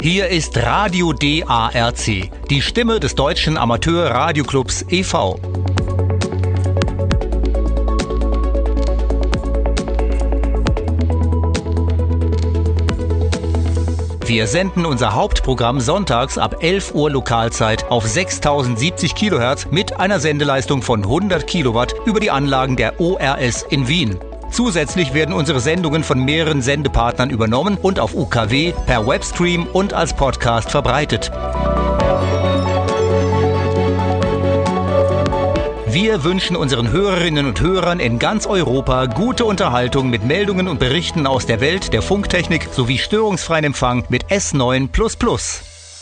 Hier ist Radio DARC, die Stimme des Deutschen Amateur-Radioclubs e.V. Wir senden unser Hauptprogramm sonntags ab 11 Uhr Lokalzeit auf 6070 kHz mit einer Sendeleistung von 100 Kilowatt über die Anlagen der ORS in Wien. Zusätzlich werden unsere Sendungen von mehreren Sendepartnern übernommen und auf UKW, per Webstream und als Podcast verbreitet. Wir wünschen unseren Hörerinnen und Hörern in ganz Europa gute Unterhaltung mit Meldungen und Berichten aus der Welt der Funktechnik sowie störungsfreien Empfang mit S9++.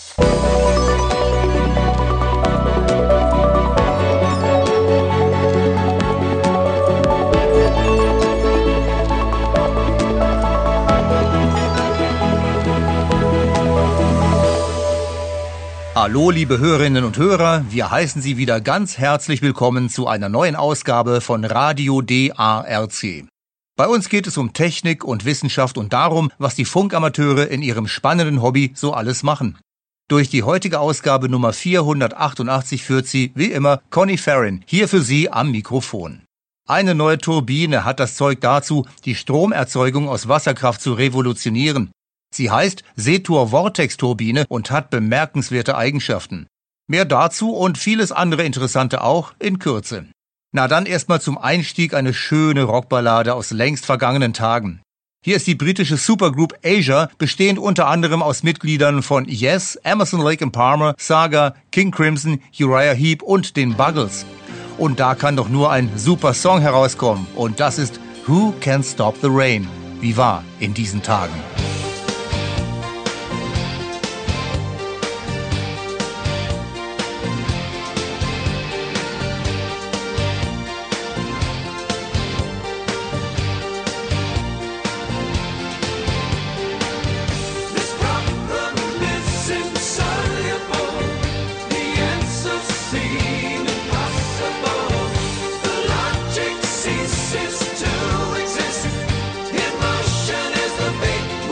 Hallo liebe Hörerinnen und Hörer, wir heißen Sie wieder ganz herzlich willkommen zu einer neuen Ausgabe von Radio DARC. Bei uns geht es um Technik und Wissenschaft und darum, was die Funkamateure in ihrem spannenden Hobby so alles machen. Durch die heutige Ausgabe Nummer 488 führt sie, wie immer, Conny Farrin, hier für Sie am Mikrofon. Eine neue Turbine hat das Zeug dazu, die Stromerzeugung aus Wasserkraft zu revolutionieren. Sie heißt Setur Vortex Turbine und hat bemerkenswerte Eigenschaften. Mehr dazu und vieles andere Interessante auch in Kürze. Na dann erstmal zum Einstieg eine schöne Rockballade aus längst vergangenen Tagen. Hier ist die britische Supergroup Asia, bestehend unter anderem aus Mitgliedern von Yes, Emerson, Lake and Palmer, Saga, King Crimson, Uriah Heep und den Buggles. Und da kann doch nur ein super Song herauskommen und das ist Who Can Stop the Rain? Wie war in diesen Tagen? Ceases to exist. In motion is the fate.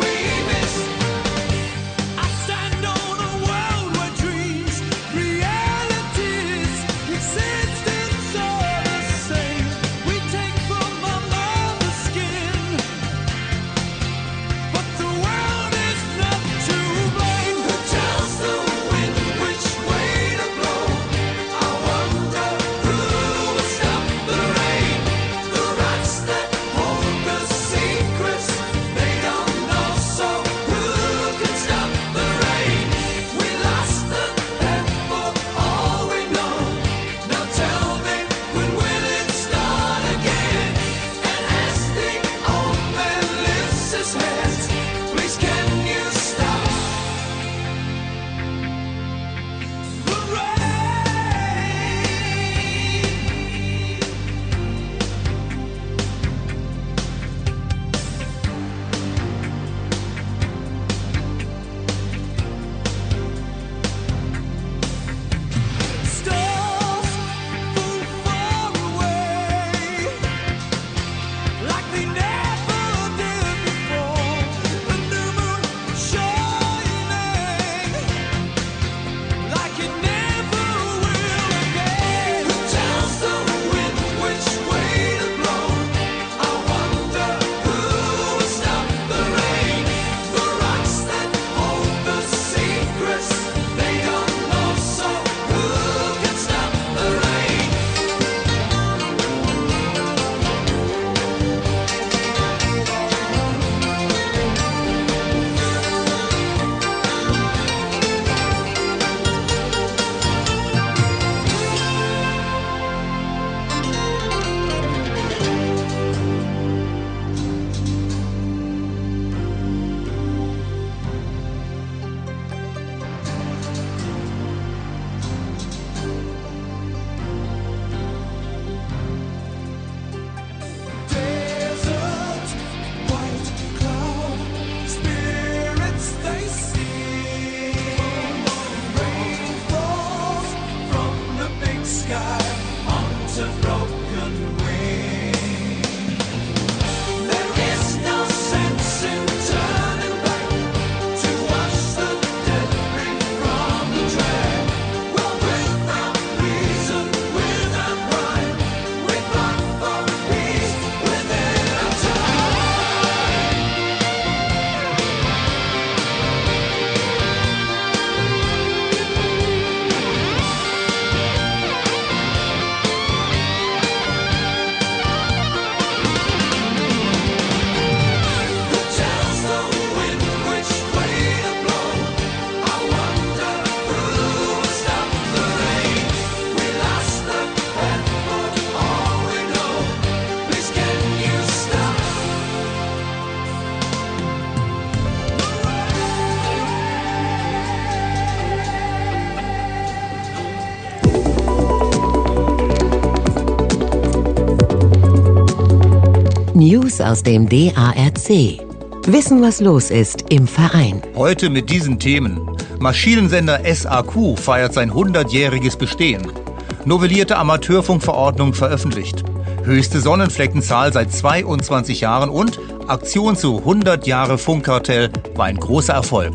News aus dem DARC. Wissen, was los ist im Verein. Heute mit diesen Themen. Maschinensender SAQ feiert sein 100-jähriges Bestehen. Novellierte Amateurfunkverordnung veröffentlicht. Höchste Sonnenfleckenzahl seit 22 Jahren und Aktion zu 100 Jahre Funkkartell war ein großer Erfolg.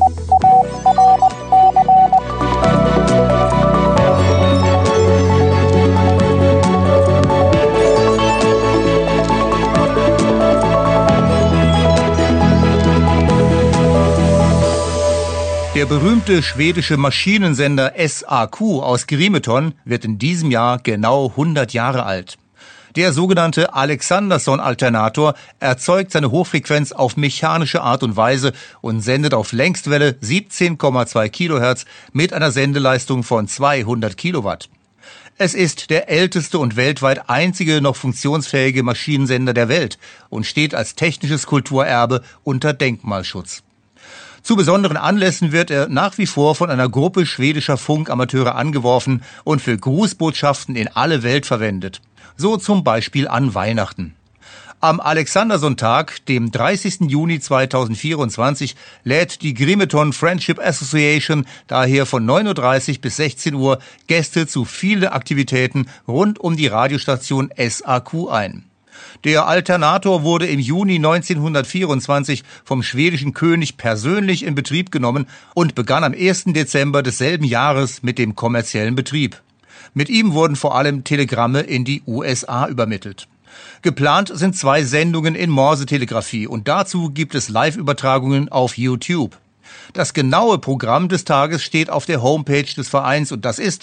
Der berühmte schwedische Maschinensender SAQ aus Grimeton wird in diesem Jahr genau 100 Jahre alt. Der sogenannte Alexanderson-Alternator erzeugt seine Hochfrequenz auf mechanische Art und Weise und sendet auf Längstwelle 17,2 Kilohertz mit einer Sendeleistung von 200 Kilowatt. Es ist der älteste und weltweit einzige noch funktionsfähige Maschinensender der Welt und steht als technisches Kulturerbe unter Denkmalschutz. Zu besonderen Anlässen wird er nach wie vor von einer Gruppe schwedischer Funkamateure angeworfen und für Grußbotschaften in alle Welt verwendet. So zum Beispiel an Weihnachten. Am Alexanderson-Tag, dem 30. Juni 2024, lädt die Grimeton Friendship Association daher von 9.30 Uhr bis 16 Uhr Gäste zu vielen Aktivitäten rund um die Radiostation SAQ ein. Der Alternator wurde im Juni 1924 vom schwedischen König persönlich in Betrieb genommen und begann am 1. Dezember desselben Jahres mit dem kommerziellen Betrieb. Mit ihm wurden vor allem Telegramme in die USA übermittelt. Geplant sind 2 Sendungen in Morsetelegrafie und dazu gibt es Live-Übertragungen auf YouTube. Das genaue Programm des Tages steht auf der Homepage des Vereins und das ist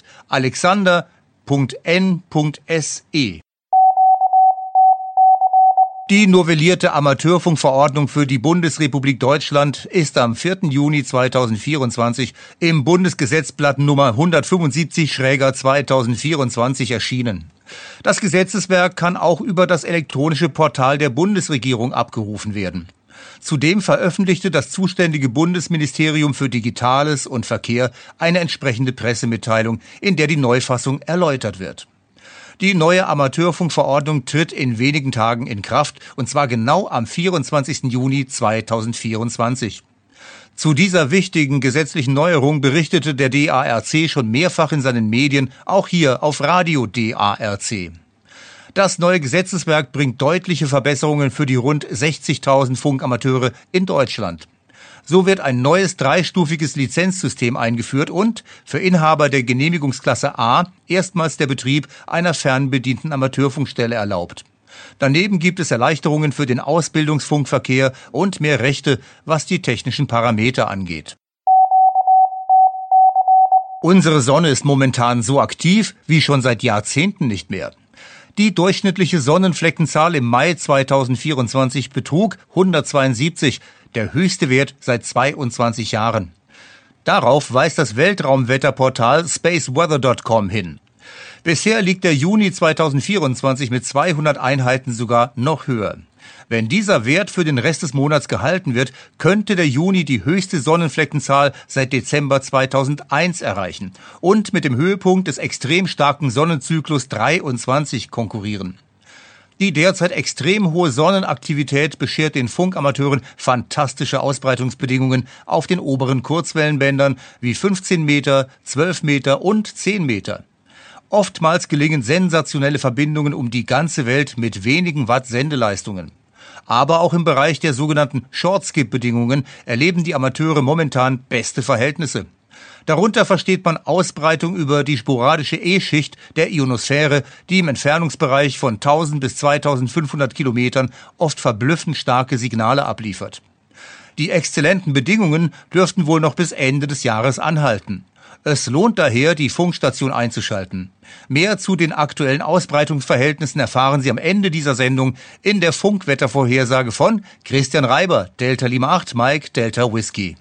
alexander.n.se. Die novellierte Amateurfunkverordnung für die Bundesrepublik Deutschland ist am 4. Juni 2024 im Bundesgesetzblatt Nummer 175/2024 erschienen. Das Gesetzeswerk kann auch über das elektronische Portal der Bundesregierung abgerufen werden. Zudem veröffentlichte das zuständige Bundesministerium für Digitales und Verkehr eine entsprechende Pressemitteilung, in der die Neufassung erläutert wird. Die neue Amateurfunkverordnung tritt in wenigen Tagen in Kraft, und zwar genau am 24. Juni 2024. Zu dieser wichtigen gesetzlichen Neuerung berichtete der DARC schon mehrfach in seinen Medien, auch hier auf Radio DARC. Das neue Gesetzeswerk bringt deutliche Verbesserungen für die rund 60.000 Funkamateure in Deutschland. So wird ein neues 3-stufiges Lizenzsystem eingeführt und für Inhaber der Genehmigungsklasse A erstmals der Betrieb einer fernbedienten Amateurfunkstelle erlaubt. Daneben gibt es Erleichterungen für den Ausbildungsfunkverkehr und mehr Rechte, was die technischen Parameter angeht. Unsere Sonne ist momentan so aktiv wie schon seit Jahrzehnten nicht mehr. Die durchschnittliche Sonnenfleckenzahl im Mai 2024 betrug 172, der höchste Wert seit 22 Jahren. Darauf weist das Weltraumwetterportal spaceweather.com hin. Bisher liegt der Juni 2024 mit 200 Einheiten sogar noch höher. Wenn dieser Wert für den Rest des Monats gehalten wird, könnte der Juni die höchste Sonnenfleckenzahl seit Dezember 2001 erreichen und mit dem Höhepunkt des extrem starken Sonnenzyklus 23 konkurrieren. Die derzeit extrem hohe Sonnenaktivität beschert den Funkamateuren fantastische Ausbreitungsbedingungen auf den oberen Kurzwellenbändern wie 15 Meter, 12 Meter und 10 Meter. Oftmals gelingen sensationelle Verbindungen um die ganze Welt mit wenigen Watt Sendeleistungen. Aber auch im Bereich der sogenannten Shortskip-Bedingungen erleben die Amateure momentan beste Verhältnisse. Darunter versteht man Ausbreitung über die sporadische E-Schicht der Ionosphäre, die im Entfernungsbereich von 1000 bis 2500 Kilometern oft verblüffend starke Signale abliefert. Die exzellenten Bedingungen dürften wohl noch bis Ende des Jahres anhalten. Es lohnt daher, die Funkstation einzuschalten. Mehr zu den aktuellen Ausbreitungsverhältnissen erfahren Sie am Ende dieser Sendung in der Funkwettervorhersage von Christian Reiber, Delta Lima 8 Mike, Delta Whisky.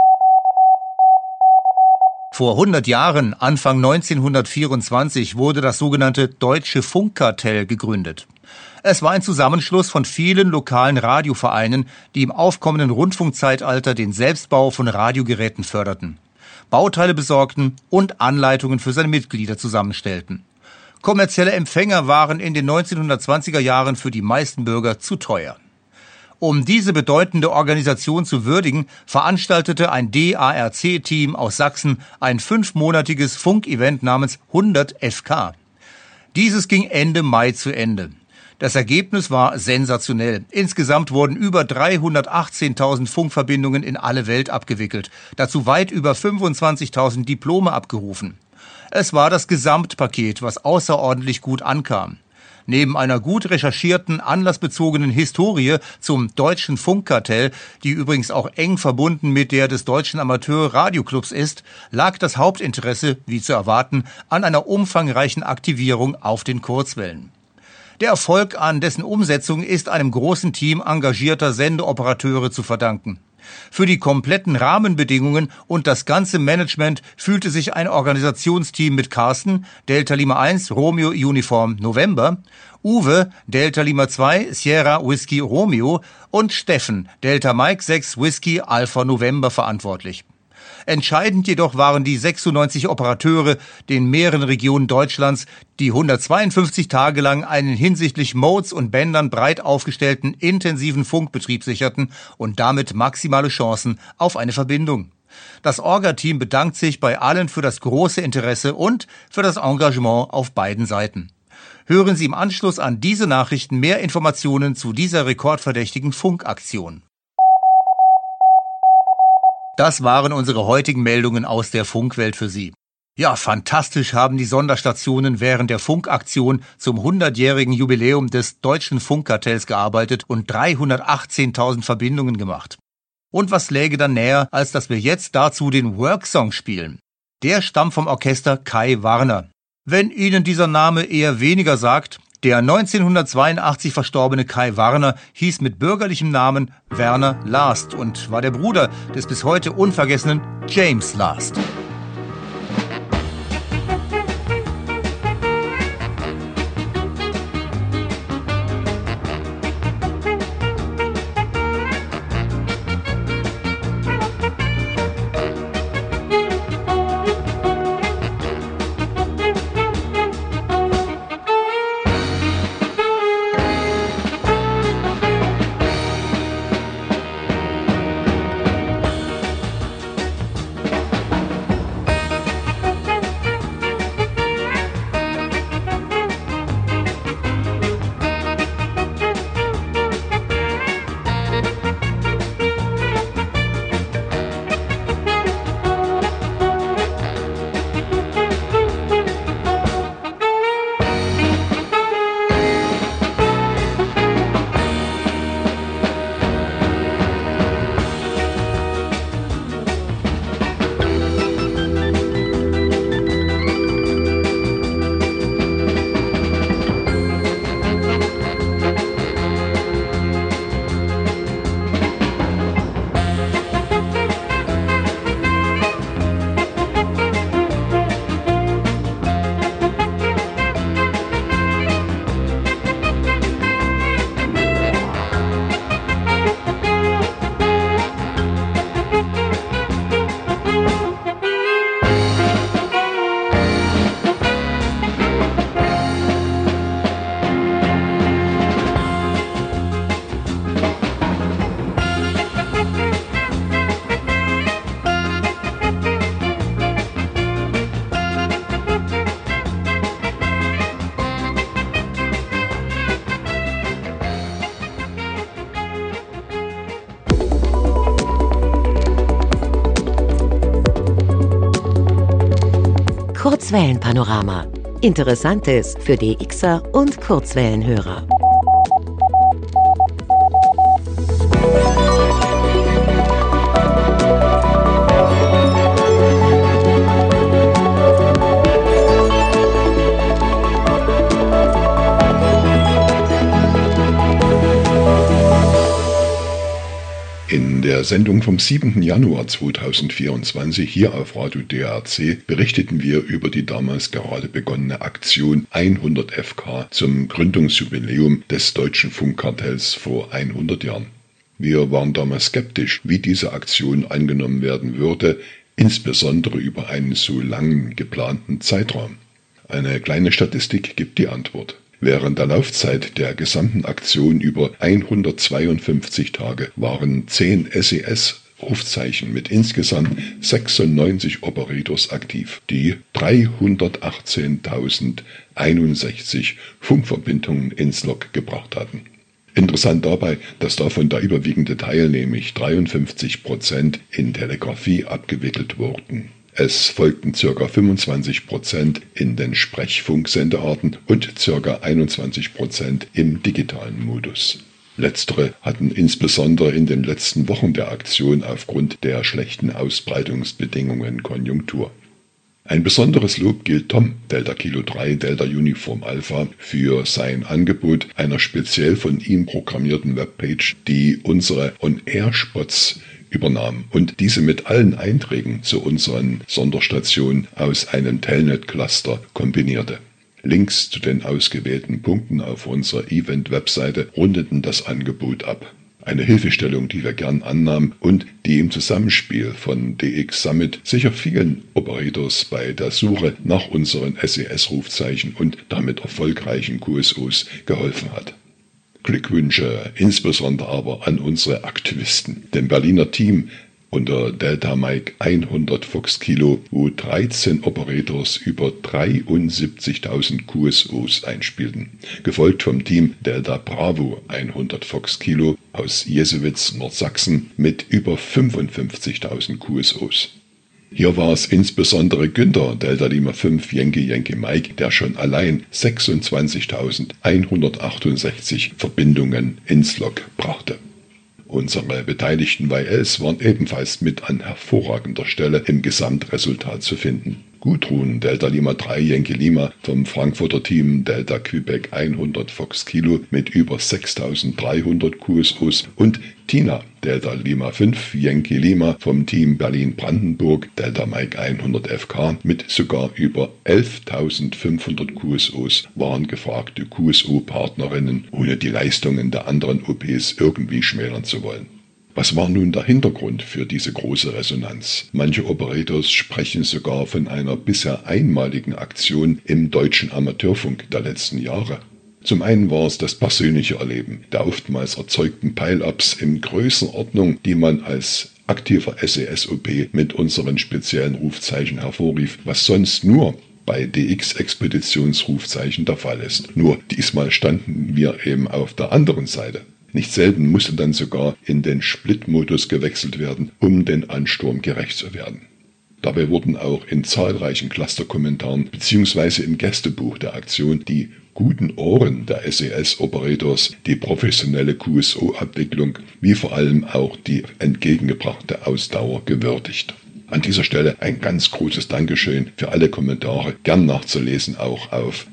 Vor 100 Jahren, Anfang 1924, wurde das sogenannte Deutsche Funkkartell gegründet. Es war ein Zusammenschluss von vielen lokalen Radiovereinen, die im aufkommenden Rundfunkzeitalter den Selbstbau von Radiogeräten förderten, Bauteile besorgten und Anleitungen für seine Mitglieder zusammenstellten. Kommerzielle Empfänger waren in den 1920er Jahren für die meisten Bürger zu teuer. Um diese bedeutende Organisation zu würdigen, veranstaltete ein DARC-Team aus Sachsen ein 5-monatiges Funkevent namens 100 FK. Dieses ging Ende Mai zu Ende. Das Ergebnis war sensationell. Insgesamt wurden über 318.000 Funkverbindungen in alle Welt abgewickelt, dazu weit über 25.000 Diplome abgerufen. Es war das Gesamtpaket, was außerordentlich gut ankam. Neben einer gut recherchierten, anlassbezogenen Historie zum Deutschen Funkkartell, die übrigens auch eng verbunden mit der des Deutschen Amateur-Radioclubs ist, lag das Hauptinteresse, wie zu erwarten, an einer umfangreichen Aktivierung auf den Kurzwellen. Der Erfolg an dessen Umsetzung ist einem großen Team engagierter Sendeoperateure zu verdanken. Für die kompletten Rahmenbedingungen und das ganze Management fühlte sich ein Organisationsteam mit Carsten, Delta Lima 1, Romeo Uniform November, Uwe, Delta Lima 2, Sierra Whiskey Romeo und Steffen, Delta Mike 6, Whiskey Alpha November verantwortlich. Entscheidend jedoch waren die 96 Operateure in mehreren Regionen Deutschlands, die 152 Tage lang einen hinsichtlich Modes und Bändern breit aufgestellten intensiven Funkbetrieb sicherten und damit maximale Chancen auf eine Verbindung. Das Orga-Team bedankt sich bei allen für das große Interesse und für das Engagement auf beiden Seiten. Hören Sie im Anschluss an diese Nachrichten mehr Informationen zu dieser rekordverdächtigen Funkaktion. Das waren unsere heutigen Meldungen aus der Funkwelt für Sie. Ja, fantastisch haben die Sonderstationen während der Funkaktion zum 100-jährigen Jubiläum des Deutschen Funkkartells gearbeitet und 318.000 Verbindungen gemacht. Und was läge dann näher, als dass wir jetzt dazu den Worksong spielen? Der stammt vom Orchester Kai Warner. Wenn Ihnen dieser Name eher weniger sagt, der 1982 verstorbene Kai Warner hieß mit bürgerlichem Namen Werner Last und war der Bruder des bis heute unvergessenen James Last. Kurzwellenpanorama. Interessantes für DXer und Kurzwellenhörer. In der Sendung vom 7. Januar 2024 hier auf Radio DARC berichteten wir über die damals gerade begonnene Aktion 100 FK zum Gründungsjubiläum des Deutschen Funkkartells vor 100 Jahren. Wir waren damals skeptisch, wie diese Aktion angenommen werden würde, insbesondere über einen so langen geplanten Zeitraum. Eine kleine Statistik gibt die Antwort. Während der Laufzeit der gesamten Aktion über 152 Tage waren 10 SES-Rufzeichen mit insgesamt 96 Operators aktiv, die 318.061 Funkverbindungen ins Log gebracht hatten. Interessant dabei, dass davon der überwiegende Teil, nämlich 53%, in Telegrafie abgewickelt wurden. Es folgten ca. 25% in den Sprechfunksendearten und ca. 21% im digitalen Modus. Letztere hatten insbesondere in den letzten Wochen der Aktion aufgrund der schlechten Ausbreitungsbedingungen Konjunktur. Ein besonderes Lob gilt Tom, Delta Kilo 3, Delta Uniform Alpha, für sein Angebot einer speziell von ihm programmierten Webpage, die unsere On-Air-Spots übernahm und diese mit allen Einträgen zu unseren Sonderstationen aus einem Telnet-Cluster kombinierte. Links zu den ausgewählten Punkten auf unserer Event-Webseite rundeten das Angebot ab. Eine Hilfestellung, die wir gern annahmen und die im Zusammenspiel von DX Summit sicher vielen Operators bei der Suche nach unseren SES-Rufzeichen und damit erfolgreichen QSOs geholfen hat. Glückwünsche insbesondere aber an unsere Aktivisten, dem Berliner Team unter Delta Mike 100 Fox Kilo, wo 13 Operators über 73.000 QSOs einspielten, gefolgt vom Team Delta Bravo 100 Fox Kilo aus Jesewitz, Nordsachsen mit über 55.000 QSOs. Hier war es insbesondere Günther, Delta Lima 5 Yankee Mike, der schon allein 26.168 Verbindungen ins Log brachte. Unsere beteiligten YLs waren ebenfalls mit an hervorragender Stelle im Gesamtresultat zu finden. Gudrun, Delta Lima 3 Yankee Lima vom Frankfurter Team Delta Quebec 100 Fox Kilo mit über 6.300 QSOs und Tina, Delta Lima 5 Yankee Lima vom Team Berlin-Brandenburg Delta Mike 100 FK mit sogar über 11.500 QSOs waren gefragte QSO-Partnerinnen, ohne die Leistungen der anderen OPs irgendwie schmälern zu wollen. Was war nun der Hintergrund für diese große Resonanz? Manche Operators sprechen sogar von einer bisher einmaligen Aktion im deutschen Amateurfunk der letzten Jahre. Zum einen war es das persönliche Erleben der oftmals erzeugten Pile-Ups in Größenordnung, die man als aktiver SES-OP mit unseren speziellen Rufzeichen hervorrief, was sonst nur bei DX-Expeditionsrufzeichen der Fall ist. Nur diesmal standen wir eben auf der anderen Seite. Nicht selten musste dann sogar in den Split-Modus gewechselt werden, um den Ansturm gerecht zu werden. Dabei wurden auch in zahlreichen Cluster-Kommentaren bzw. im Gästebuch der Aktion die guten Ohren der SES-Operators, die professionelle QSO-Abwicklung, wie vor allem auch die entgegengebrachte Ausdauer gewürdigt. An dieser Stelle ein ganz großes Dankeschön für alle Kommentare, gern nachzulesen auch auf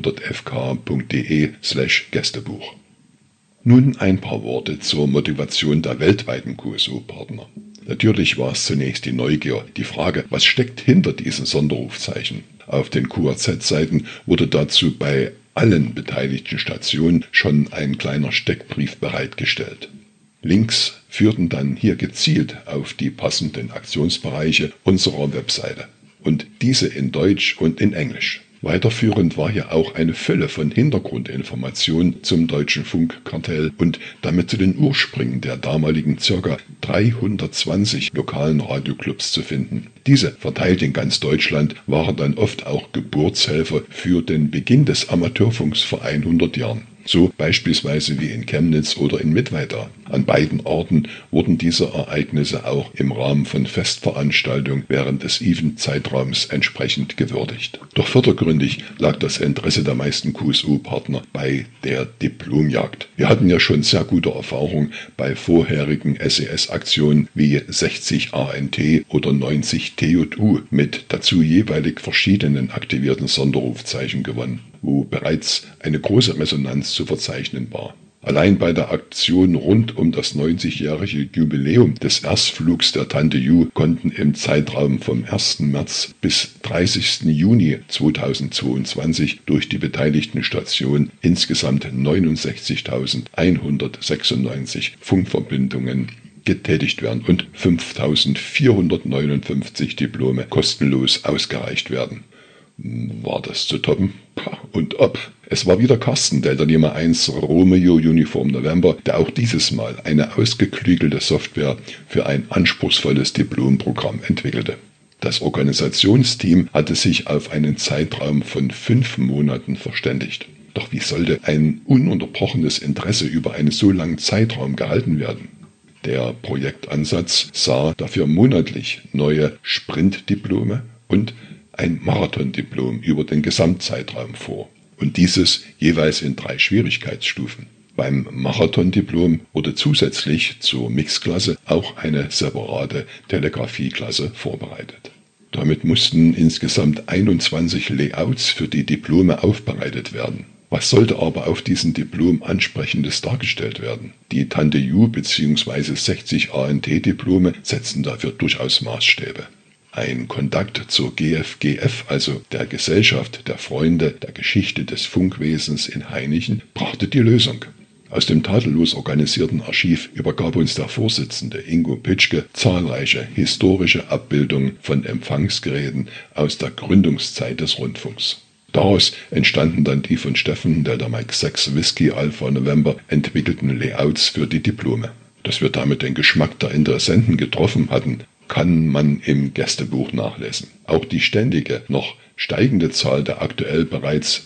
100fk.de/Gästebuch. Nun ein paar Worte zur Motivation der weltweiten QSO-Partner. Natürlich war es zunächst die Neugier, die Frage, was steckt hinter diesen Sonderrufzeichen. Auf den QRZ-Seiten wurde dazu bei allen beteiligten Stationen schon ein kleiner Steckbrief bereitgestellt. Links führten dann hier gezielt auf die passenden Aktionsbereiche unserer Webseite und diese in Deutsch und in Englisch. Weiterführend war hier auch eine Fülle von Hintergrundinformationen zum deutschen Funkkartell und damit zu den Ursprüngen der damaligen ca. 320 lokalen Radioclubs zu finden. Diese, verteilt in ganz Deutschland, waren dann oft auch Geburtshelfer für den Beginn des Amateurfunks vor 100 Jahren. So beispielsweise wie in Chemnitz oder in Mittweida. An beiden Orten wurden diese Ereignisse auch im Rahmen von Festveranstaltungen während des Event-Zeitraums entsprechend gewürdigt. Doch vordergründig lag das Interesse der meisten QSO-Partner bei der Diplomjagd. Wir hatten ja schon sehr gute Erfahrungen bei vorherigen SES-Aktionen wie 60 ANT oder 90 TJU mit dazu jeweilig verschiedenen aktivierten Sonderrufzeichen gewonnen, wo bereits eine große Resonanz zu verzeichnen war. Allein bei der Aktion rund um das 90-jährige Jubiläum des Erstflugs der Tante Ju konnten im Zeitraum vom 1. März bis 30. Juni 2022 durch die beteiligten Stationen insgesamt 69.196 Funkverbindungen getätigt werden und 5.459 Diplome kostenlos ausgereicht werden. War das zu toppen? Und ob. Es war wieder Carsten, Delta Lima 1 Romeo Uniform November, der auch dieses Mal eine ausgeklügelte Software für ein anspruchsvolles Diplomprogramm entwickelte. Das Organisationsteam hatte sich auf einen Zeitraum von 5 Monaten verständigt. Doch wie sollte ein ununterbrochenes Interesse über einen so langen Zeitraum gehalten werden? Der Projektansatz sah dafür monatlich neue Sprintdiplome und ein Marathondiplom über den Gesamtzeitraum vor. Und dieses jeweils in 3 Schwierigkeitsstufen. Beim Marathondiplom wurde zusätzlich zur Mixklasse auch eine separate Telegrafieklasse vorbereitet. Damit mussten insgesamt 21 Layouts für die Diplome aufbereitet werden. Was sollte aber auf diesem Diplom Ansprechendes dargestellt werden? Die Tante Ju bzw. 60 ANT-Diplome setzten dafür durchaus Maßstäbe. Ein Kontakt zur GFGF, also der Gesellschaft der Freunde der Geschichte des Funkwesens in Hainichen, brachte die Lösung. Aus dem tadellos organisierten Archiv übergab uns der Vorsitzende Ingo Pitschke zahlreiche historische Abbildungen von Empfangsgeräten aus der Gründungszeit des Rundfunks. Daraus entstanden dann die von Steffen Delta Mike 6 Whisky Alpha November entwickelten Layouts für die Diplome. Dass wir damit den Geschmack der Interessenten getroffen hatten, kann man im Gästebuch nachlesen. Auch die ständige, noch steigende Zahl der aktuell bereits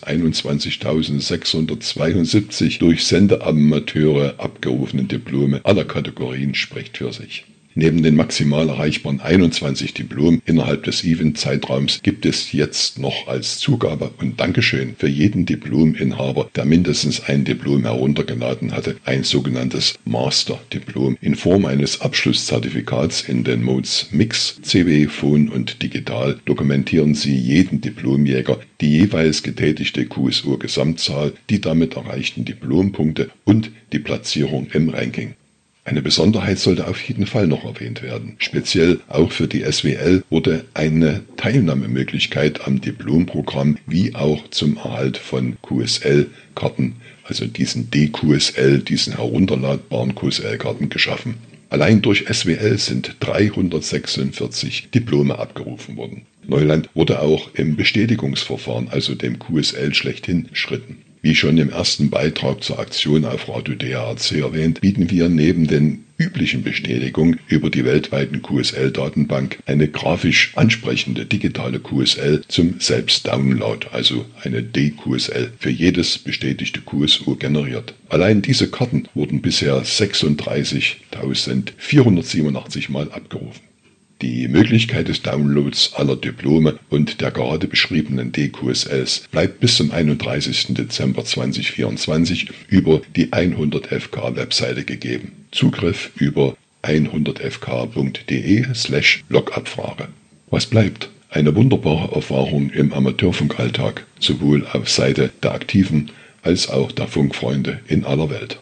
21.672 durch Sendeamateure abgerufenen Diplome aller Kategorien spricht für sich. Neben den maximal erreichbaren 21 Diplomen innerhalb des Event-Zeitraums gibt es jetzt noch als Zugabe und Dankeschön für jeden Diplominhaber, der mindestens ein Diplom heruntergeladen hatte, ein sogenanntes Master-Diplom in Form eines Abschlusszertifikats in den Modes Mix, CW, Phon und Digital. Dokumentieren Sie jeden Diplomjäger, die jeweils getätigte QSO-Gesamtzahl, die damit erreichten Diplompunkte und die Platzierung im Ranking. Eine Besonderheit sollte auf jeden Fall noch erwähnt werden. Speziell auch für die SWL wurde eine Teilnahmemöglichkeit am Diplomprogramm wie auch zum Erhalt von QSL-Karten, also diesen DQSL, diesen herunterladbaren QSL-Karten geschaffen. Allein durch SWL sind 346 Diplome abgerufen worden. Neuland wurde auch im Bestätigungsverfahren, also dem QSL schlechthin, schritten. Wie schon im ersten Beitrag zur Aktion auf Radio DARC erwähnt, bieten wir neben den üblichen Bestätigungen über die weltweiten QSL-Datenbank eine grafisch ansprechende digitale QSL zum Selbstdownload, also eine DQSL, für jedes bestätigte QSO generiert. Allein diese Karten wurden bisher 36.487 Mal abgerufen. Die Möglichkeit des Downloads aller Diplome und der gerade beschriebenen DQSLs bleibt bis zum 31. Dezember 2024 über die 100fk-Webseite gegeben. Zugriff über 100fk.de/Logabfrage. Was bleibt? Eine wunderbare Erfahrung im Amateurfunkalltag, sowohl auf Seite der Aktiven als auch der Funkfreunde in aller Welt.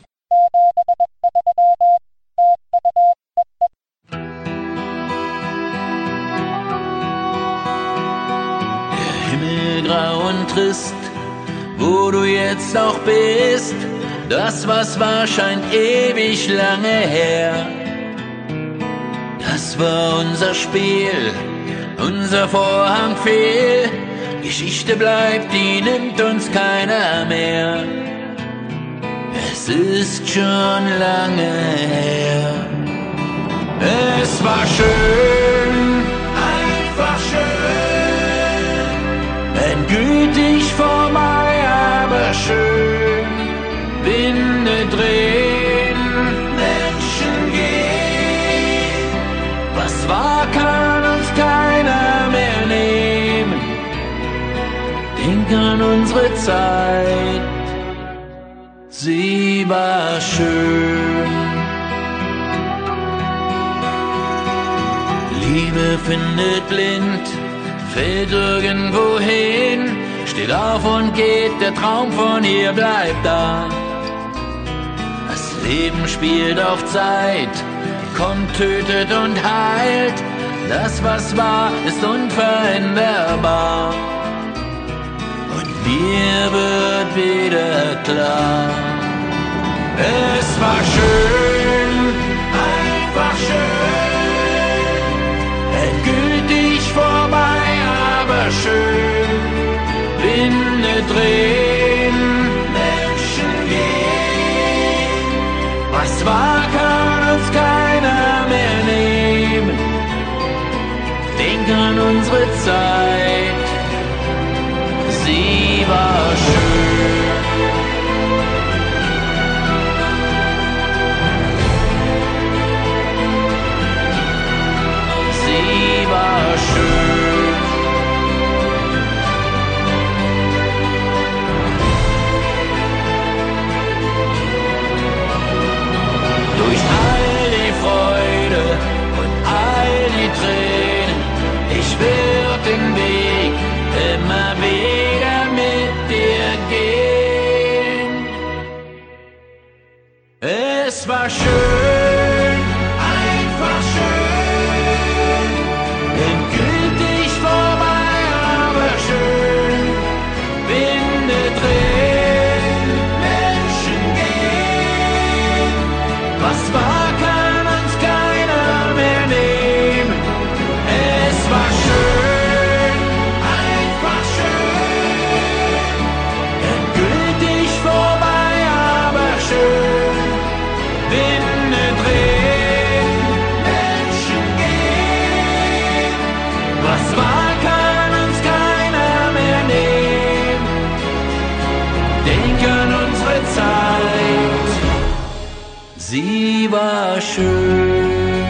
Grau und trist, wo du jetzt auch bist, das was war scheint ewig lange her. Das war unser Spiel, unser Vorhang fiel, Geschichte bleibt, die nimmt uns keiner mehr. Es ist schon lange her. Es war schön, einfach schön. Endgültig vorbei, aber schön. Winde drehen, Menschen gehen. Was war, kann uns keiner mehr nehmen. Denk an unsere Zeit, sie war schön. Liebe findet blind, fällt irgendwo hin, steht auf und geht, der Traum von ihr bleibt da. Das Leben spielt auf Zeit, kommt, tötet und heilt. Das, was war, ist unveränderbar. Und mir wird wieder klar, es war schön, einfach schön, endgültig vorbei, aber schön. drehen, Menschen gehen. Was war, kann uns keiner mehr nehmen. Denk an unsere Zeit, sie war schön. Sie war schön. Durch all die Freude und all die Tränen, ich werd den Weg immer wieder mit dir gehen. Es war schön, einfach schön, endgültig vorbei, aber schön. Winde drehen, Menschen gehen. Was war, kann uns keiner mehr nehmen. Es war schön, einfach schön, endgültig vorbei, aber schön. Winde drehen, Menschen gehen. Was war, kann uns keiner mehr nehmen. Denk an unsere Zeit, sie war schön.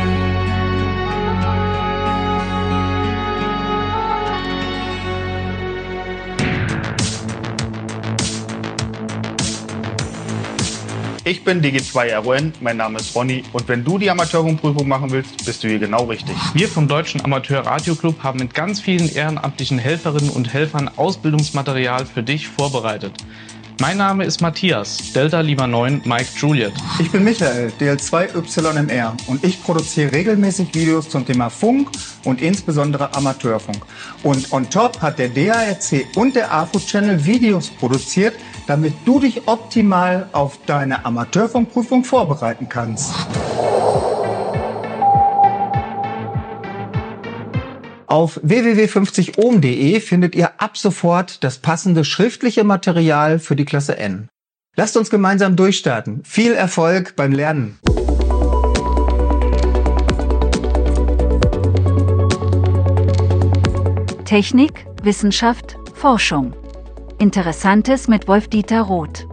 Ich bin Digi2RON, mein Name ist Ronny und wenn du die Amateurfunkprüfung machen willst, bist du hier genau richtig. Wir vom Deutschen Amateur-Radio-Club haben mit ganz vielen ehrenamtlichen Helferinnen und Helfern Ausbildungsmaterial für dich vorbereitet. Mein Name ist Matthias, Delta Lima 9, Mike Juliet. Ich bin Michael, DL2YMR und ich produziere regelmäßig Videos zum Thema Funk und insbesondere Amateurfunk. Und on top hat der DARC und der AFO-Channel Videos produziert, damit du dich optimal auf deine Amateurfunkprüfung vorbereiten kannst. Auf www.50ohm.de findet ihr ab sofort das passende schriftliche Material für die Klasse N. Lasst uns gemeinsam durchstarten. Viel Erfolg beim Lernen! Technik, Wissenschaft, Forschung. Interessantes mit Wolf-Dieter Roth.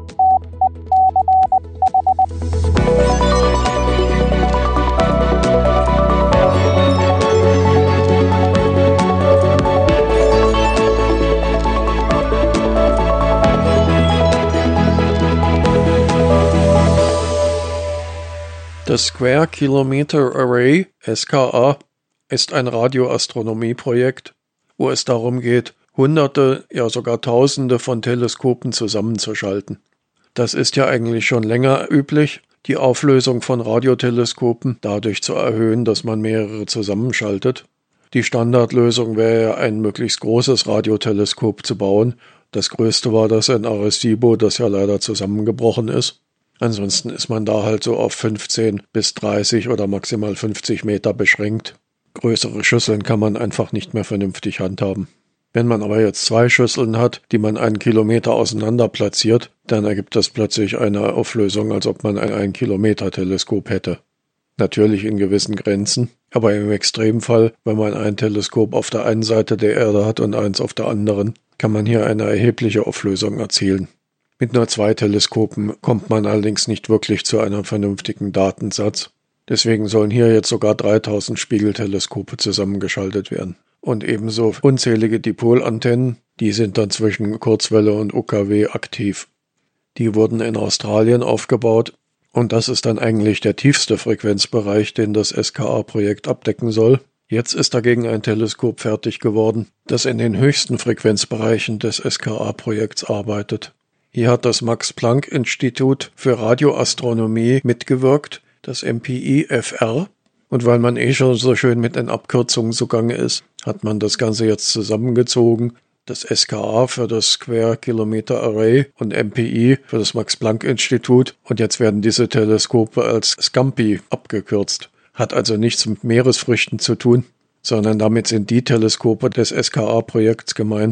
Das Square Kilometer Array, SKA, ist ein Radioastronomieprojekt, wo es darum geht, Hunderte, ja sogar Tausende von Teleskopen zusammenzuschalten. Das ist ja eigentlich schon länger üblich, die Auflösung von Radioteleskopen dadurch zu erhöhen, dass man mehrere zusammenschaltet. Die Standardlösung wäre ja, ein möglichst großes Radioteleskop zu bauen. Das größte war das in Arecibo, das ja leider zusammengebrochen ist. Ansonsten ist man da halt so auf 15 bis 30 oder maximal 50 Meter beschränkt. Größere Schüsseln kann man einfach nicht mehr vernünftig handhaben. Wenn man aber jetzt 2 Schüsseln hat, die man 1 Kilometer auseinander platziert, dann ergibt das plötzlich eine Auflösung, als ob man ein 1 Kilometer Teleskop hätte. Natürlich in gewissen Grenzen, aber im Extremfall, wenn man ein Teleskop auf der einen Seite der Erde hat und eins auf der anderen, kann man hier eine erhebliche Auflösung erzielen. Mit nur 2 Teleskopen kommt man allerdings nicht wirklich zu einem vernünftigen Datensatz. Deswegen sollen hier jetzt sogar 3000 Spiegelteleskope zusammengeschaltet werden. Und ebenso unzählige Dipolantennen, die sind dann zwischen Kurzwelle und UKW aktiv. Die wurden in Australien aufgebaut und das ist dann eigentlich der tiefste Frequenzbereich, den das SKA-Projekt abdecken soll. Jetzt ist dagegen ein Teleskop fertig geworden, das in den höchsten Frequenzbereichen des SKA-Projekts arbeitet. Hier hat das Max-Planck-Institut für Radioastronomie mitgewirkt, das MPI-FR. Und weil man schon so schön mit den Abkürzungen zugange ist, hat man das Ganze jetzt zusammengezogen. Das SKA für das Square Kilometer Array und MPI für das Max-Planck-Institut. Und jetzt werden diese Teleskope als SCAMPI abgekürzt. Hat also nichts mit Meeresfrüchten zu tun, sondern damit sind die Teleskope des SKA-Projekts gemeint,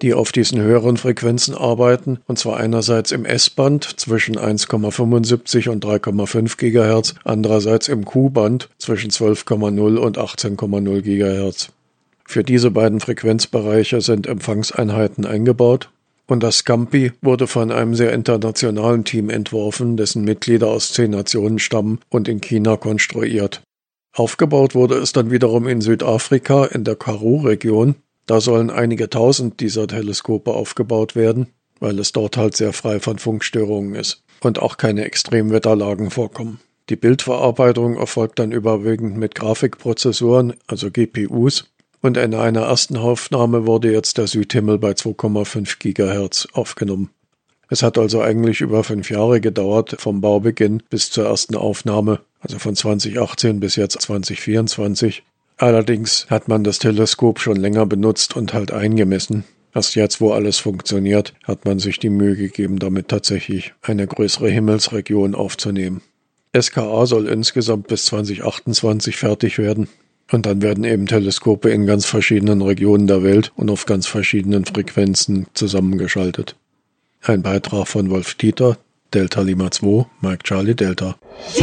die auf diesen höheren Frequenzen arbeiten, und zwar einerseits im S-Band zwischen 1,75 und 3,5 GHz, andererseits im Q-Band zwischen 12,0 und 18,0 GHz. Für diese beiden Frequenzbereiche sind Empfangseinheiten eingebaut, und das Scampi wurde von einem sehr internationalen Team entworfen, dessen Mitglieder aus 10 Nationen stammen und in China konstruiert. Aufgebaut wurde es dann wiederum in Südafrika in der Karoo-Region. Da sollen einige tausend dieser Teleskope aufgebaut werden, weil es dort halt sehr frei von Funkstörungen ist und auch keine Extremwetterlagen vorkommen. Die Bildverarbeitung erfolgt dann überwiegend mit Grafikprozessoren, also GPUs, und in einer ersten Aufnahme wurde jetzt der Südhimmel bei 2,5 GHz aufgenommen. Es hat also eigentlich über 5 Jahre gedauert, vom Baubeginn bis zur ersten Aufnahme, also von 2018 bis jetzt 2024. Allerdings hat man das Teleskop schon länger benutzt und halt eingemessen. Erst jetzt, wo alles funktioniert, hat man sich die Mühe gegeben, damit tatsächlich eine größere Himmelsregion aufzunehmen. SKA soll insgesamt bis 2028 fertig werden. Und dann werden eben Teleskope in ganz verschiedenen Regionen der Welt und auf ganz verschiedenen Frequenzen zusammengeschaltet. Ein Beitrag von Wolf Dieter, Delta Lima 2, Mike Charlie Delta.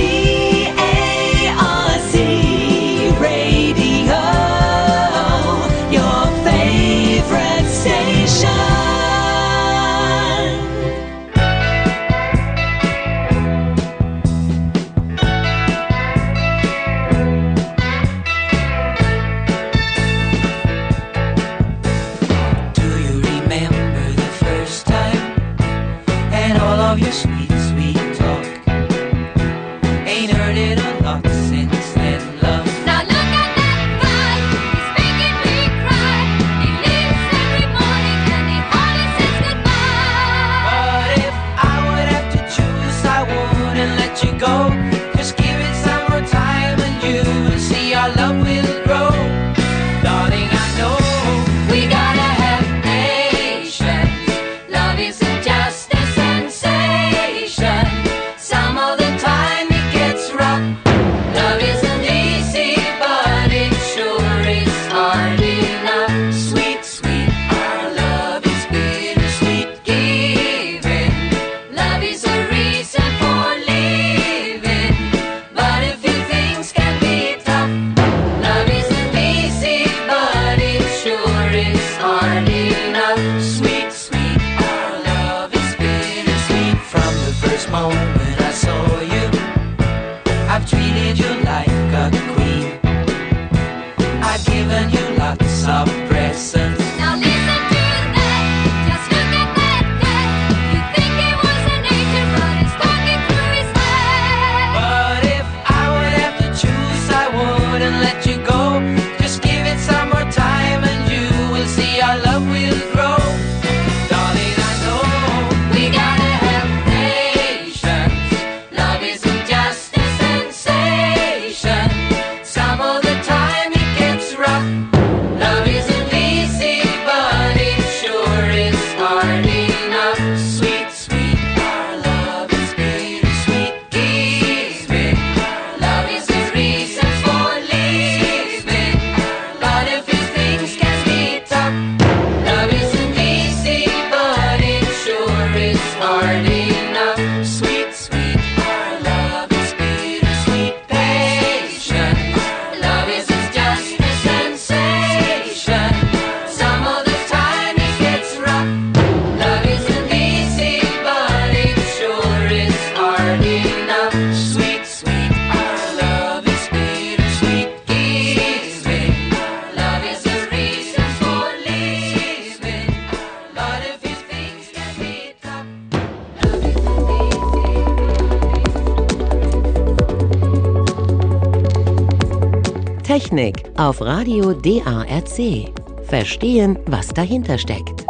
Technik auf Radio DARC. Verstehen, was dahinter steckt.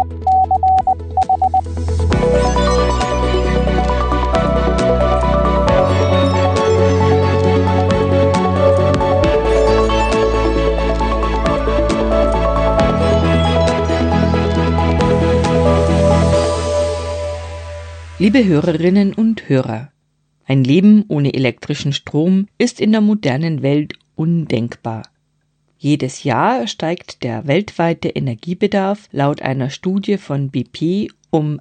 Liebe Hörerinnen und Hörer, ein Leben ohne elektrischen Strom ist in der modernen Welt undenkbar. Jedes Jahr steigt der weltweite Energiebedarf laut einer Studie von BP um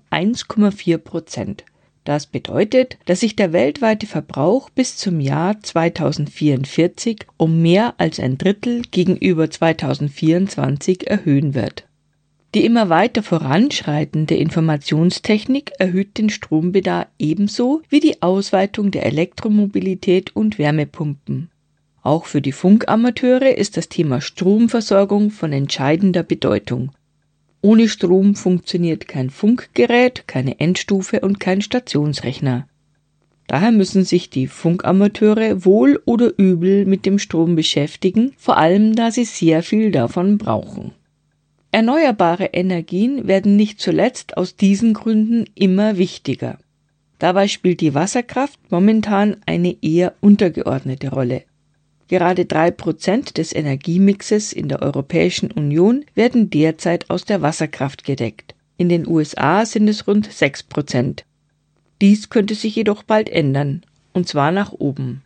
1,4%. Das bedeutet, dass sich der weltweite Verbrauch bis zum Jahr 2044 um mehr als ein Drittel gegenüber 2024 erhöhen wird. Die immer weiter voranschreitende Informationstechnik erhöht den Strombedarf ebenso wie die Ausweitung der Elektromobilität und Wärmepumpen. Auch für die Funkamateure ist das Thema Stromversorgung von entscheidender Bedeutung. Ohne Strom funktioniert kein Funkgerät, keine Endstufe und kein Stationsrechner. Daher müssen sich die Funkamateure wohl oder übel mit dem Strom beschäftigen, vor allem da sie sehr viel davon brauchen. Erneuerbare Energien werden nicht zuletzt aus diesen Gründen immer wichtiger. Dabei spielt die Wasserkraft momentan eine eher untergeordnete Rolle. Gerade 3% des Energiemixes in der Europäischen Union werden derzeit aus der Wasserkraft gedeckt. In den USA sind es rund 6%. Dies könnte sich jedoch bald ändern, und zwar nach oben.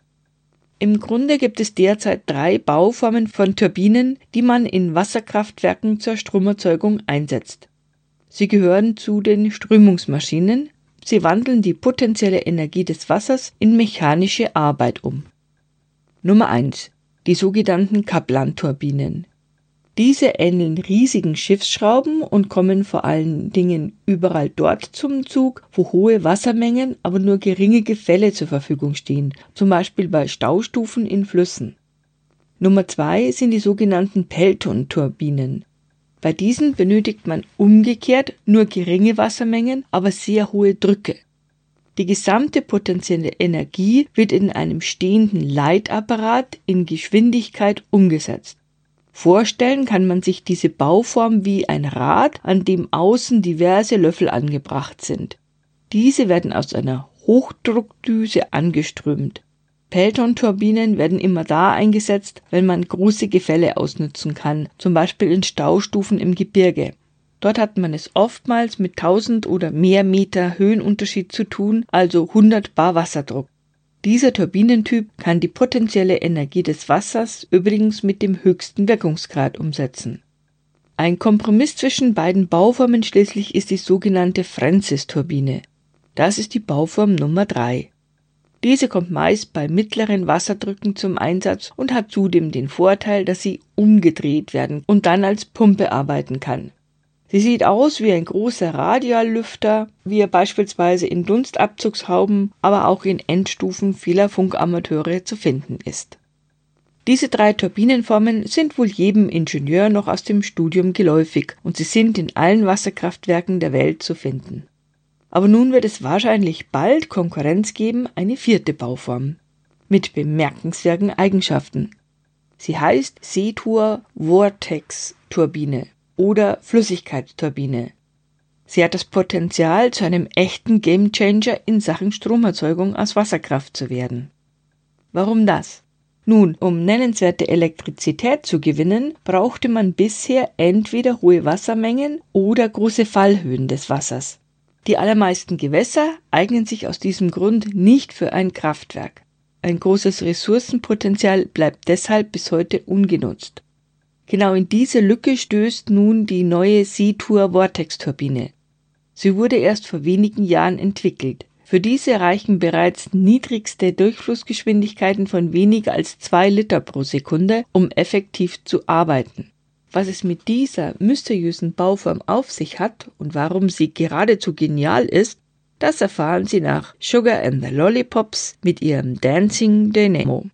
Im Grunde gibt es derzeit 3 Bauformen von Turbinen, die man in Wasserkraftwerken zur Stromerzeugung einsetzt. Sie gehören zu den Strömungsmaschinen. Sie wandeln die potenzielle Energie des Wassers in mechanische Arbeit um. Nummer 1. Die sogenannten Kaplan-Turbinen. Diese ähneln riesigen Schiffsschrauben und kommen vor allen Dingen überall dort zum Zug, wo hohe Wassermengen, aber nur geringe Gefälle zur Verfügung stehen, zum Beispiel bei Staustufen in Flüssen. Nummer 2 sind die sogenannten Pelton-Turbinen. Bei diesen benötigt man umgekehrt nur geringe Wassermengen, aber sehr hohe Drücke. Die gesamte potenzielle Energie wird in einem stehenden Leitapparat in Geschwindigkeit umgesetzt. Vorstellen kann man sich diese Bauform wie ein Rad, an dem außen diverse Löffel angebracht sind. Diese werden aus einer Hochdruckdüse angeströmt. Pelton-Turbinen werden immer da eingesetzt, wenn man große Gefälle ausnutzen kann, zum Beispiel in Staustufen im Gebirge. Dort hat man es oftmals mit 1000 oder mehr Meter Höhenunterschied zu tun, also 100 Bar Wasserdruck. Dieser Turbinentyp kann die potenzielle Energie des Wassers übrigens mit dem höchsten Wirkungsgrad umsetzen. Ein Kompromiss zwischen beiden Bauformen schließlich ist die sogenannte Francis-Turbine. Das ist die Bauform Nummer 3. Diese kommt meist bei mittleren Wasserdrücken zum Einsatz und hat zudem den Vorteil, dass sie umgedreht werden und dann als Pumpe arbeiten kann. Sie sieht aus wie ein großer Radiallüfter, wie er beispielsweise in Dunstabzugshauben, aber auch in Endstufen vieler Funkamateure zu finden ist. Diese 3 Turbinenformen sind wohl jedem Ingenieur noch aus dem Studium geläufig und sie sind in allen Wasserkraftwerken der Welt zu finden. Aber nun wird es wahrscheinlich bald Konkurrenz geben, eine 4. Bauform mit bemerkenswerten Eigenschaften. Sie heißt SETUR Vortex Turbine oder Flüssigkeitsturbine. Sie hat das Potenzial, zu einem echten Gamechanger in Sachen Stromerzeugung aus Wasserkraft zu werden. Warum das? Nun, um nennenswerte Elektrizität zu gewinnen, brauchte man bisher entweder hohe Wassermengen oder große Fallhöhen des Wassers. Die allermeisten Gewässer eignen sich aus diesem Grund nicht für ein Kraftwerk. Ein großes Ressourcenpotenzial bleibt deshalb bis heute ungenutzt. Genau in diese Lücke stößt nun die neue SETUR Vortex-Turbine. Sie wurde erst vor wenigen Jahren entwickelt. Für diese reichen bereits niedrigste Durchflussgeschwindigkeiten von weniger als 2 Liter pro Sekunde, um effektiv zu arbeiten. Was es mit dieser mysteriösen Bauform auf sich hat und warum sie geradezu genial ist, das erfahren Sie nach Sugar and the Lollipops mit ihrem Dancing Dynamo.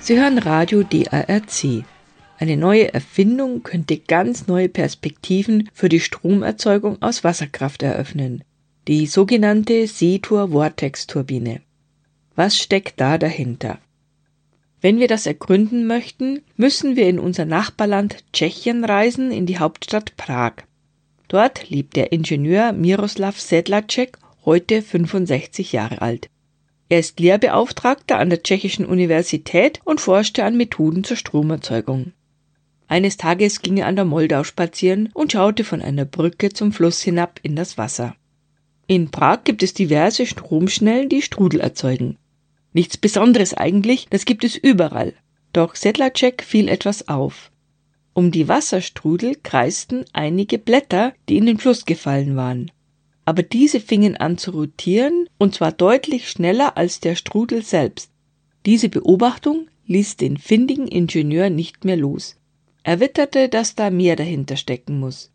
Sie hören Radio DARC. Eine neue Erfindung könnte ganz neue Perspektiven für die Stromerzeugung aus Wasserkraft eröffnen. Die sogenannte Setor-Vortex-Turbine. Was steckt da dahinter? Wenn wir das ergründen möchten, müssen wir in unser Nachbarland Tschechien reisen, in die Hauptstadt Prag. Dort lebt der Ingenieur Miroslav Sedlacek, heute 65 Jahre alt. Er ist Lehrbeauftragter an der Tschechischen Universität und forschte an Methoden zur Stromerzeugung. Eines Tages ging er an der Moldau spazieren und schaute von einer Brücke zum Fluss hinab in das Wasser. In Prag gibt es diverse Stromschnellen, die Strudel erzeugen. Nichts Besonderes eigentlich, das gibt es überall. Doch Sedlacek fiel etwas auf. Um die Wasserstrudel kreisten einige Blätter, die in den Fluss gefallen waren. Aber diese fingen an zu rotieren, und zwar deutlich schneller als der Strudel selbst. Diese Beobachtung ließ den findigen Ingenieur nicht mehr los. Er witterte, dass da mehr dahinter stecken muss.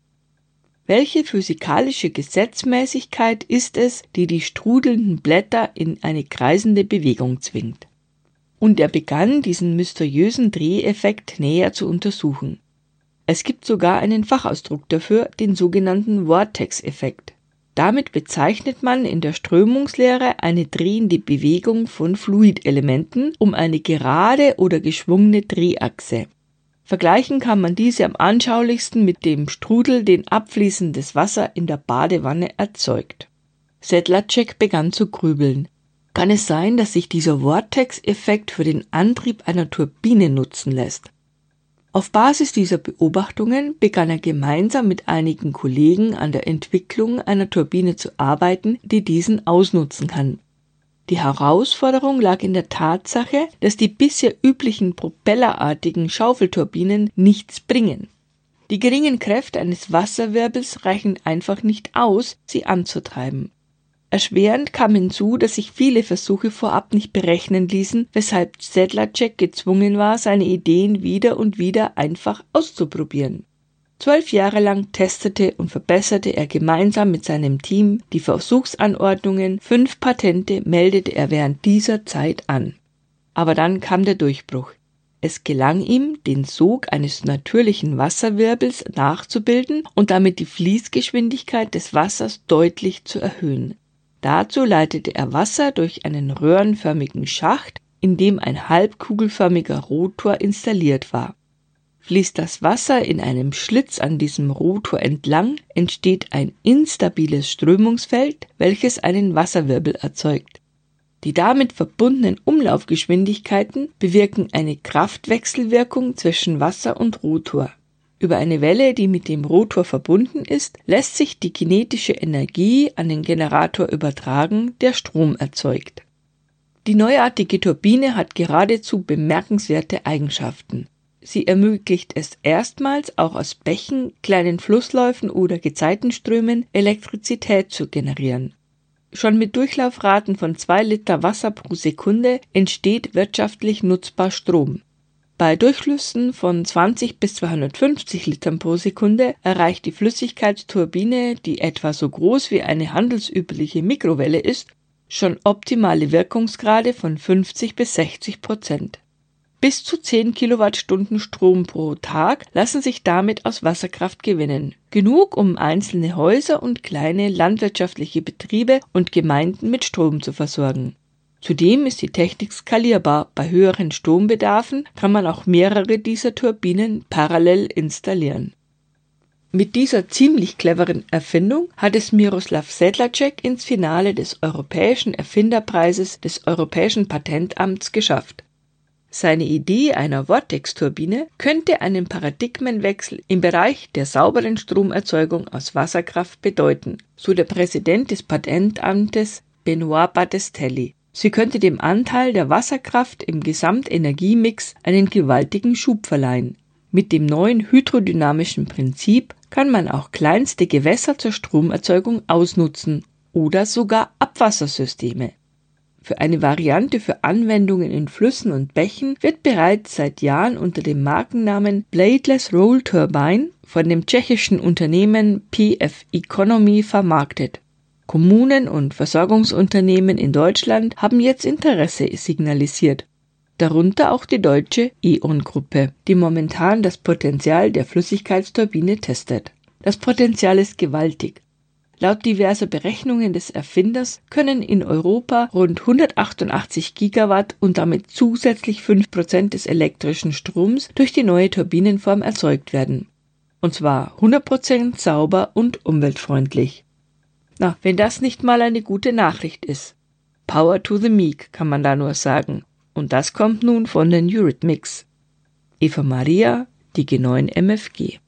Welche physikalische Gesetzmäßigkeit ist es, die die strudelnden Blätter in eine kreisende Bewegung zwingt? Und er begann, diesen mysteriösen Dreheffekt näher zu untersuchen. Es gibt sogar einen Fachausdruck dafür, den sogenannten Vortex-Effekt. Damit bezeichnet man in der Strömungslehre eine drehende Bewegung von Fluidelementen um eine gerade oder geschwungene Drehachse. Vergleichen kann man diese am anschaulichsten mit dem Strudel, den abfließendes Wasser in der Badewanne erzeugt. Sedlacek begann zu grübeln. Kann es sein, dass sich dieser Vortex-Effekt für den Antrieb einer Turbine nutzen lässt? Auf Basis dieser Beobachtungen begann er gemeinsam mit einigen Kollegen an der Entwicklung einer Turbine zu arbeiten, die diesen ausnutzen kann. Die Herausforderung lag in der Tatsache, dass die bisher üblichen propellerartigen Schaufelturbinen nichts bringen. Die geringen Kräfte eines Wasserwirbels reichen einfach nicht aus, sie anzutreiben. Erschwerend kam hinzu, dass sich viele Versuche vorab nicht berechnen ließen, weshalb Sedlacek gezwungen war, seine Ideen wieder und wieder einfach auszuprobieren. 12 Jahre lang testete und verbesserte er gemeinsam mit seinem Team die Versuchsanordnungen, 5 Patente meldete er während dieser Zeit an. Aber dann kam der Durchbruch. Es gelang ihm, den Sog eines natürlichen Wasserwirbels nachzubilden und damit die Fließgeschwindigkeit des Wassers deutlich zu erhöhen. Dazu leitete er Wasser durch einen röhrenförmigen Schacht, in dem ein halbkugelförmiger Rotor installiert war. Fließt das Wasser in einem Schlitz an diesem Rotor entlang, entsteht ein instabiles Strömungsfeld, welches einen Wasserwirbel erzeugt. Die damit verbundenen Umlaufgeschwindigkeiten bewirken eine Kraftwechselwirkung zwischen Wasser und Rotor. Über eine Welle, die mit dem Rotor verbunden ist, lässt sich die kinetische Energie an den Generator übertragen, der Strom erzeugt. Die neuartige Turbine hat geradezu bemerkenswerte Eigenschaften. Sie ermöglicht es erstmals, auch aus Bächen, kleinen Flussläufen oder Gezeitenströmen Elektrizität zu generieren. Schon mit Durchlaufraten von 2 Liter Wasser pro Sekunde entsteht wirtschaftlich nutzbar Strom. Bei Durchflüssen von 20 bis 250 Litern pro Sekunde erreicht die Flüssigkeitsturbine, die etwa so groß wie eine handelsübliche Mikrowelle ist, schon optimale Wirkungsgrade von 50 bis 60%. Bis zu 10 Kilowattstunden Strom pro Tag lassen sich damit aus Wasserkraft gewinnen. Genug, um einzelne Häuser und kleine landwirtschaftliche Betriebe und Gemeinden mit Strom zu versorgen. Zudem ist die Technik skalierbar. Bei höheren Strombedarfen kann man auch mehrere dieser Turbinen parallel installieren. Mit dieser ziemlich cleveren Erfindung hat es Miroslav Sedlacek ins Finale des Europäischen Erfinderpreises des Europäischen Patentamts geschafft. Seine Idee einer Vortex-Turbine könnte einen Paradigmenwechsel im Bereich der sauberen Stromerzeugung aus Wasserkraft bedeuten, so der Präsident des Patentamtes Benoit Battistelli. Sie könnte dem Anteil der Wasserkraft im Gesamtenergiemix einen gewaltigen Schub verleihen. Mit dem neuen hydrodynamischen Prinzip kann man auch kleinste Gewässer zur Stromerzeugung ausnutzen oder sogar Abwassersysteme. Für eine Variante für Anwendungen in Flüssen und Bächen wird bereits seit Jahren unter dem Markennamen Bladeless Roll Turbine von dem tschechischen Unternehmen PF Economy vermarktet. Kommunen und Versorgungsunternehmen in Deutschland haben jetzt Interesse signalisiert. darunter auch die deutsche E.ON-Gruppe, die momentan das Potenzial der Flüssigkeitsturbine testet. Das Potenzial ist gewaltig. Laut diverser Berechnungen des Erfinders können in Europa rund 188 Gigawatt und damit zusätzlich 5% des elektrischen Stroms durch die neue Turbinenform erzeugt werden. Und zwar 100% sauber und umweltfreundlich. Na, wenn das nicht mal eine gute Nachricht ist. Power to the Meek, kann man da nur sagen. Und das kommt nun von den Eurythmics. Eva Maria, die G9 MFG.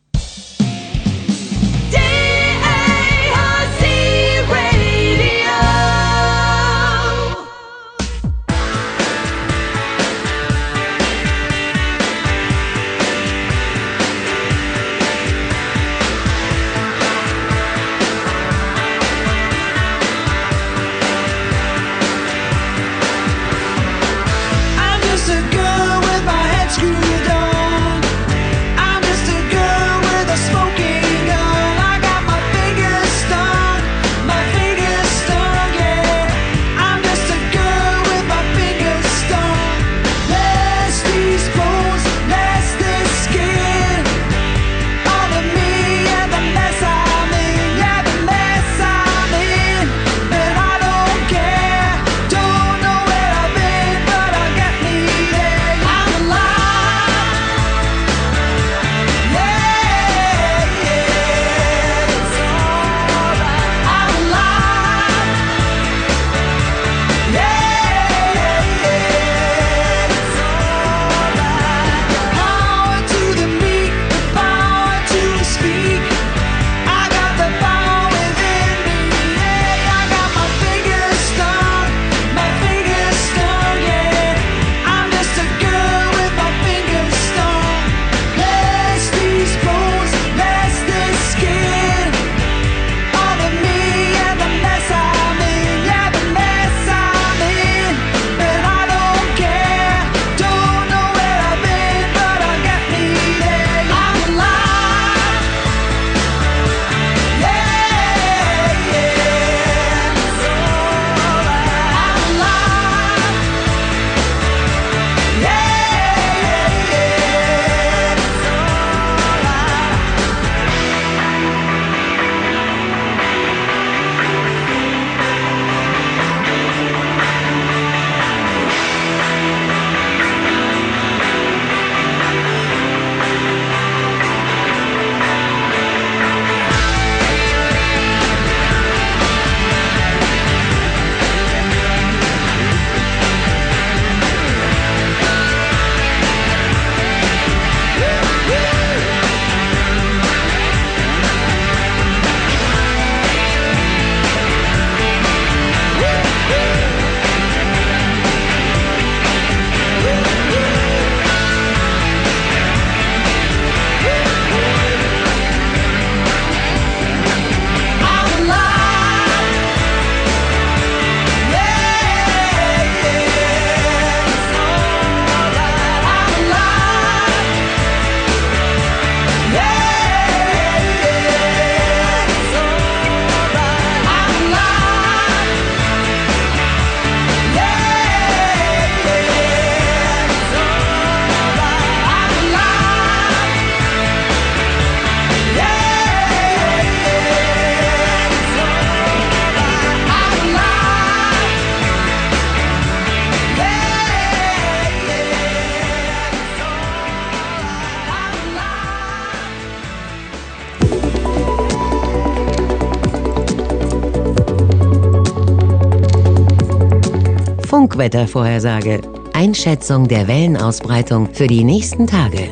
Funkwettervorhersage. Einschätzung der Wellenausbreitung für die nächsten Tage.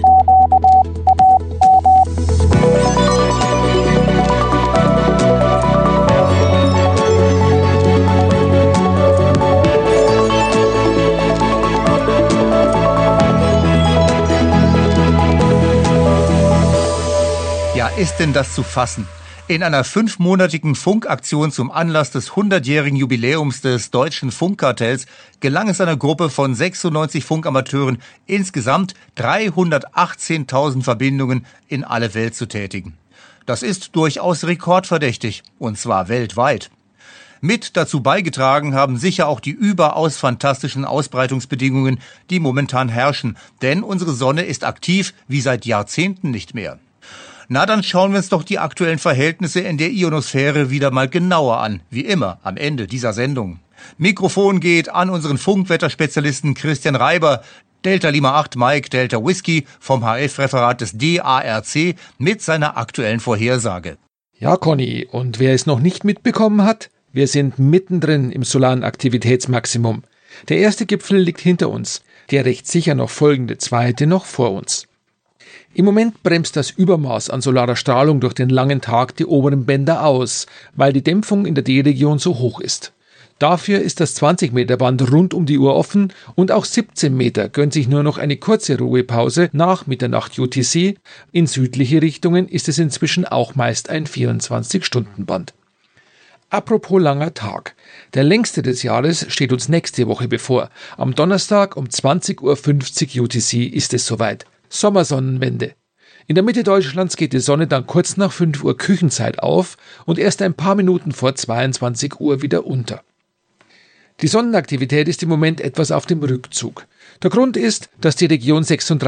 Ja, ist denn das zu fassen? In einer 5-monatigen Funkaktion zum Anlass des 100-jährigen Jubiläums des Deutschen Funkkartells gelang es einer Gruppe von 96 Funkamateuren, insgesamt 318.000 Verbindungen in alle Welt zu tätigen. Das ist durchaus rekordverdächtig, und zwar weltweit. Mit dazu beigetragen haben sicher auch die überaus fantastischen Ausbreitungsbedingungen, die momentan herrschen, denn unsere Sonne ist aktiv wie seit Jahrzehnten nicht mehr. Na, dann schauen wir uns doch die aktuellen Verhältnisse in der Ionosphäre wieder mal genauer an, wie immer am Ende dieser Sendung. Mikrofon geht an unseren Funkwetterspezialisten Christian Reiber, Delta Lima 8 Mike Delta Whisky vom HF-Referat des DARC mit seiner aktuellen Vorhersage. Ja, Conny, und wer es noch nicht mitbekommen hat, wir sind mittendrin im solaren Aktivitätsmaximum. Der erste Gipfel liegt hinter uns, der recht sicher noch folgende zweite noch vor uns. Im Moment bremst das Übermaß an solarer Strahlung durch den langen Tag die oberen Bänder aus, weil die Dämpfung in der D-Region so hoch ist. Dafür ist das 20-Meter-Band rund um die Uhr offen und auch 17 Meter gönnt sich nur noch eine kurze Ruhepause nach Mitternacht UTC. In südliche Richtungen ist es inzwischen auch meist ein 24-Stunden-Band. Apropos langer Tag. Der längste des Jahres steht uns nächste Woche bevor. Am Donnerstag um 20:50 Uhr UTC ist es soweit. Sommersonnenwende. In der Mitte Deutschlands geht die Sonne dann kurz nach 5 Uhr Küchenzeit auf und erst ein paar Minuten vor 22 Uhr wieder unter. Die Sonnenaktivität ist im Moment etwas auf dem Rückzug. Der Grund ist, dass die Region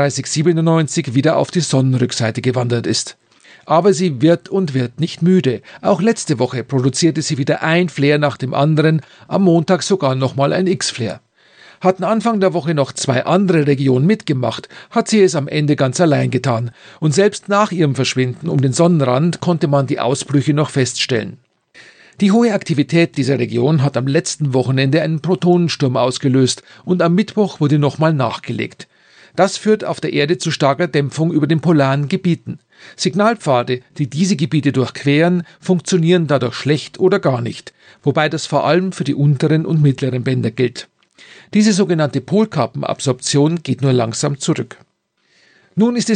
3697 wieder auf die Sonnenrückseite gewandert ist. Aber sie wird und wird nicht müde. Auch letzte Woche produzierte sie wieder ein Flare nach dem anderen, am Montag sogar nochmal ein X-Flare. Hatten Anfang der Woche noch 2 andere Regionen mitgemacht, hat sie es am Ende ganz allein getan. Und selbst nach ihrem Verschwinden um den Sonnenrand konnte man die Ausbrüche noch feststellen. Die hohe Aktivität dieser Region hat am letzten Wochenende einen Protonensturm ausgelöst und am Mittwoch wurde nochmal nachgelegt. Das führt auf der Erde zu starker Dämpfung über den polaren Gebieten. Signalpfade, die diese Gebiete durchqueren, funktionieren dadurch schlecht oder gar nicht, wobei das vor allem für die unteren und mittleren Bänder gilt. Diese sogenannte Polkappenabsorption geht nur langsam zurück. Nun ist die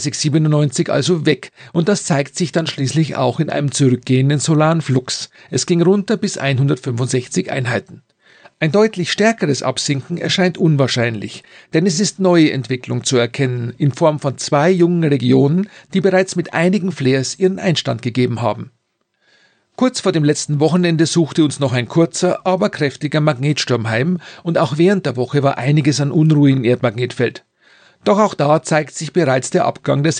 3697 also weg und das zeigt sich dann schließlich auch in einem zurückgehenden solaren Flux. Es ging runter bis 165 Einheiten. Ein deutlich stärkeres Absinken erscheint unwahrscheinlich, denn es ist neue Entwicklung zu erkennen in Form von 2 jungen Regionen, die bereits mit einigen Flares ihren Einstand gegeben haben. Kurz vor dem letzten Wochenende suchte uns noch ein kurzer, aber kräftiger Magnetsturm heim und auch während der Woche war einiges an Unruhe im Erdmagnetfeld. Doch auch da zeigt sich bereits der Abgang der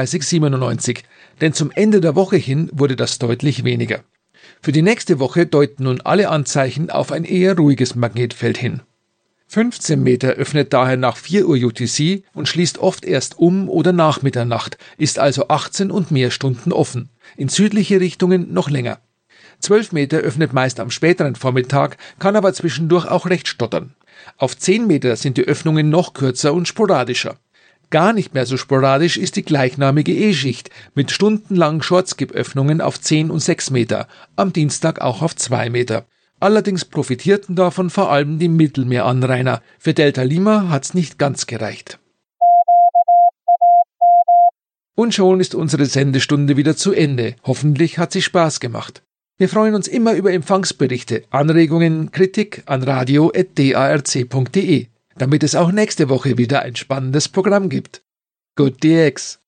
3697, denn zum Ende der Woche hin wurde das deutlich weniger. Für die nächste Woche deuten nun alle Anzeichen auf ein eher ruhiges Magnetfeld hin. 15 Meter öffnet daher nach 4 Uhr UTC und schließt oft erst um oder nach Mitternacht, ist also 18 und mehr Stunden offen, in südliche Richtungen noch länger. 12 Meter öffnet meist am späteren Vormittag, kann aber zwischendurch auch recht stottern. Auf 10 Meter sind die Öffnungen noch kürzer und sporadischer. Gar nicht mehr so sporadisch ist die gleichnamige E-Schicht mit stundenlangen Shortskip-Öffnungen auf 10 und 6 Meter, am Dienstag auch auf 2 Meter. Allerdings profitierten davon vor allem die Mittelmeeranrainer. Für Delta Lima hat's nicht ganz gereicht. Und schon ist unsere Sendestunde wieder zu Ende. Hoffentlich hat sie Spaß gemacht. Wir freuen uns immer über Empfangsberichte, Anregungen, Kritik an radio@darc.de, damit es auch nächste Woche wieder ein spannendes Programm gibt. Good DX!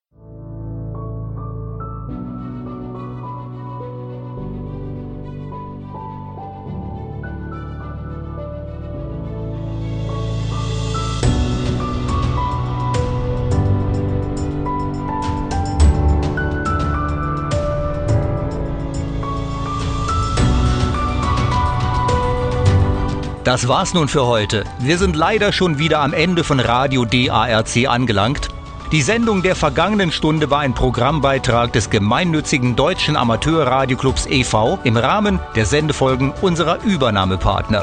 Das war's nun für heute. Wir sind leider schon wieder am Ende von Radio DARC angelangt. Die Sendung der vergangenen Stunde war ein Programmbeitrag des gemeinnützigen Deutschen Amateurradioclubs e.V. im Rahmen der Sendefolgen unserer Übernahmepartner.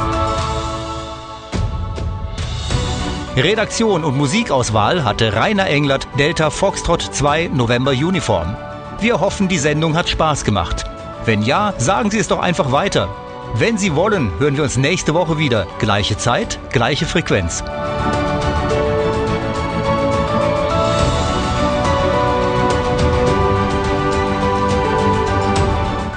Redaktion und Musikauswahl hatte Rainer Englert, Delta Foxtrot 2 November Uniform. Wir hoffen, die Sendung hat Spaß gemacht. Wenn ja, sagen Sie es doch einfach weiter. Wenn Sie wollen, hören wir uns nächste Woche wieder. Gleiche Zeit, gleiche Frequenz.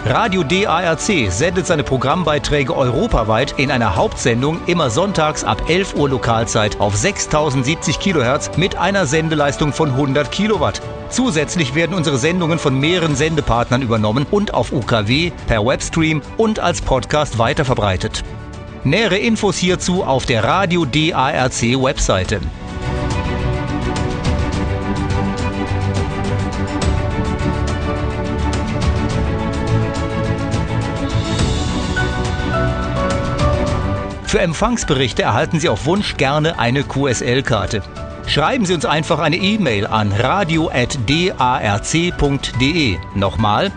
Radio DARC sendet seine Programmbeiträge europaweit in einer Hauptsendung immer sonntags ab 11 Uhr Lokalzeit auf 6070 Kilohertz mit einer Sendeleistung von 100 Kilowatt. Zusätzlich werden unsere Sendungen von mehreren Sendepartnern übernommen und auf UKW, per Webstream und als Podcast weiterverbreitet. Nähere Infos hierzu auf der Radio DARC Webseite. Für Empfangsberichte erhalten Sie auf Wunsch gerne eine QSL-Karte. Schreiben Sie uns einfach eine E-Mail an radio@darc.de. Nochmal,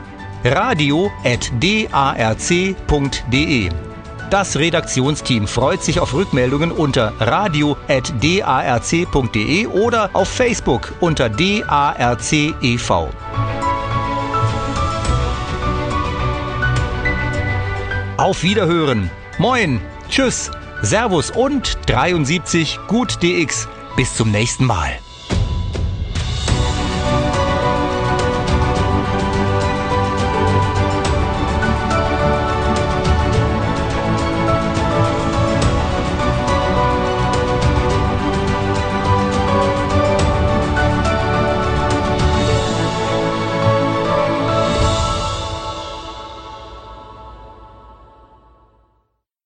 radio@darc.de. Das Redaktionsteam freut sich auf Rückmeldungen unter radio@darc.de oder auf Facebook unter DARC e.V. Auf Wiederhören. Moin, tschüss, Servus und 73 gut DX. Bis zum nächsten Mal.